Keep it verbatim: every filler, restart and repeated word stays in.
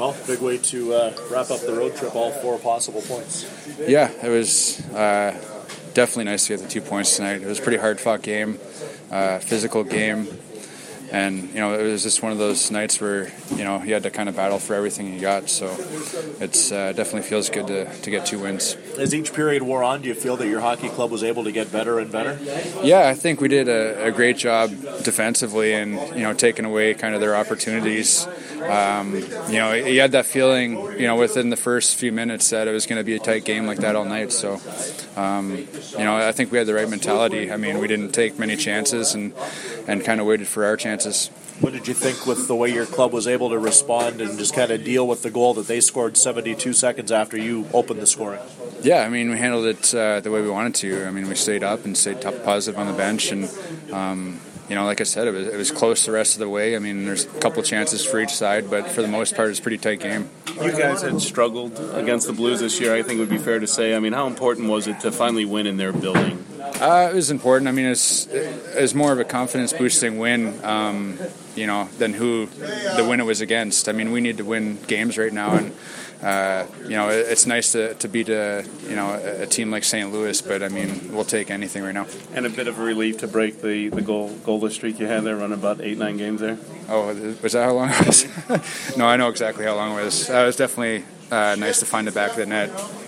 Well, big way to uh, wrap up the road trip, all four possible points. Yeah, it was uh, definitely nice to get the two points tonight. It was a pretty hard-fought game, uh, physical game, and, you know, it was just one of those nights where, you know, you had to kind of battle for everything you got, so it's uh, definitely feels good to, to get two wins. As each period wore on, do you feel that your hockey club was able to get better and better? Yeah, I think we did a, a great job defensively and, you know, taking away kind of their opportunities. Um, you know, you had that feeling, you know, within the first few minutes that it was going to be a tight game like that all night. So, um, you know, I think we had the right mentality. I mean, we didn't take many chances and, and kind of waited for our chances. What did you think with the way your club was able to respond and just kind of deal with the goal that they scored seventy-two seconds after you opened the scoring? Yeah, I mean, we handled it uh, the way we wanted to. I mean, we stayed up and stayed top positive on the bench, and um, you know, like I said, it was, it was close the rest of the way. I mean, there's a couple chances for each side, but for the most part, it's a pretty tight game. You guys had struggled against the Blues this year, I think it would be fair to say. I mean, how important was it to finally win in their building? Uh, it was important. I mean, it's it's more of a confidence-boosting win, um, you know, than who the win it was against. I mean, we need to win games right now, and uh, you know, it's nice to, to beat a you know a team like Saint Louis, but I mean, we'll take anything right now. And a bit of a relief to break the, the goal goalless streak you had there, running about eight nine games there. Oh, was that how long it was? No, I know exactly how long it was. Uh, it was definitely uh, nice to find the back of the net.